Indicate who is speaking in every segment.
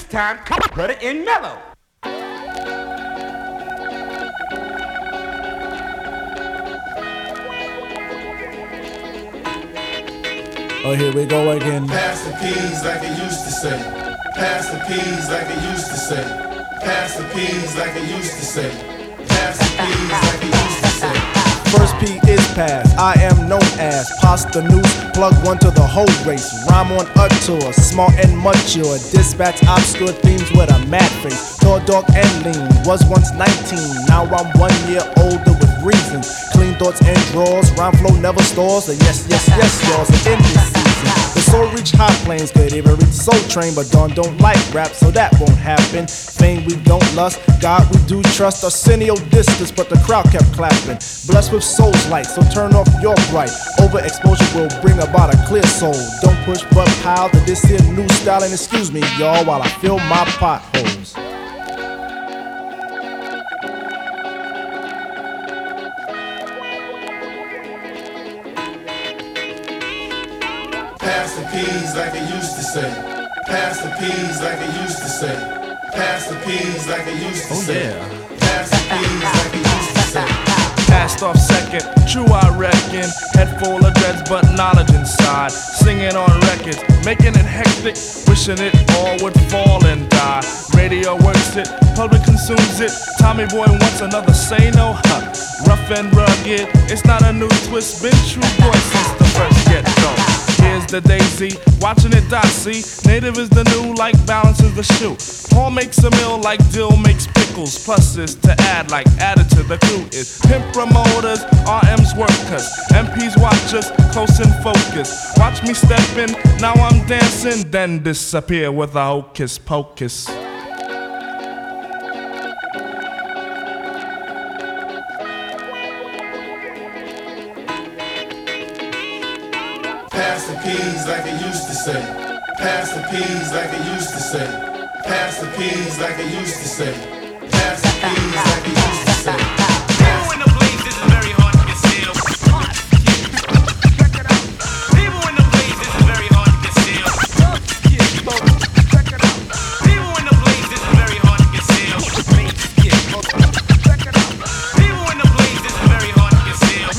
Speaker 1: time, put it in mellow.
Speaker 2: Oh, here we go again.
Speaker 3: Pass the peas like it used to say. Pass the peas like it used to say. Pass the peas like it used to say. Pass the peas like it used to say.
Speaker 2: First P is pass, I am known as Pasta News, plug one to the whole race. Rhyme on a tour, smart and mature. Dispatch obscure themes with a mad face. Tall, dark and lean, was once 19. Now I'm 1 year older with reasons. Clean thoughts and draws, rhyme flow never stalls. Yes, y'all, in this season. The soul reach high planes, could even reach Soul Train, but Dawn don't like rap, so that won't happen. Fame we don't lust, God we do trust. Arsenio distance, but the crowd kept clapping. Blessed with soul's light, so turn off your bright. Overexposure will bring about a clear soul. Don't push but pile to this here new style, and excuse me, y'all, while I fill my potholes.
Speaker 3: Pass the peas like it used to say. Pass the peas like it used to say. Pass the peas like it used to say. Pass the peas like it used to say.
Speaker 4: Passed off second, true I reckon. Head full of dreads but knowledge inside. Singing on records, making it hectic. Wishing it all would fall and die. Radio works it, public consumes it. Tommy Boy wants another say no, huh? Rough and rugged, it's not a new twist. Been true boy since the first get-go. Here's the daisy, watching it die, see. Native is the new, like balance is the shoe. Paul makes a meal like dill makes pickles. Pluses to add, like added to the crew is pimp promoters, RM's workers, MP's watchers, close in focus. Watch me step in, now I'm dancing, then disappear with a hocus pocus.
Speaker 3: Pass the peas like it used to say. Pass the peas like it used to say. Pass the peas like it used to say. Pass the peas like it used to say.
Speaker 5: People in the blaze, this is very hard to conceal. People in the blaze, this is very hard to conceal. People in the blaze, this is very hard to conceal. People in the blaze, this is very hard to conceal.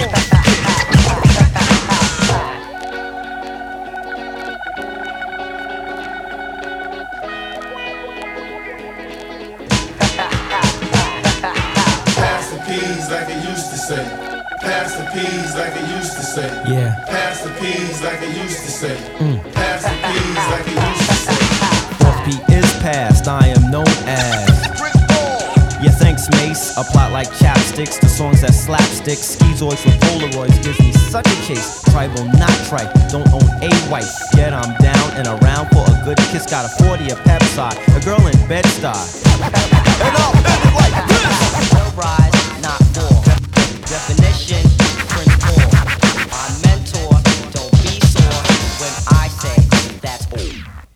Speaker 3: Pass the peas like it used to say. Pass the peas like it used to say.
Speaker 2: Yeah.
Speaker 3: Pass the peas like it used to say. Pass the peas like it used to say.
Speaker 6: First beat is past, I am known as. Yeah, thanks, Mace. A plot like chapsticks, the songs that slapstick. Schizoids with Polaroids gives me such a chase. Tribal, not trite, don't own a wife. Yet I'm down and around for a good kiss. Got a 40 of Pepside, a girl in Bed-Stuy. And I'll end it like this.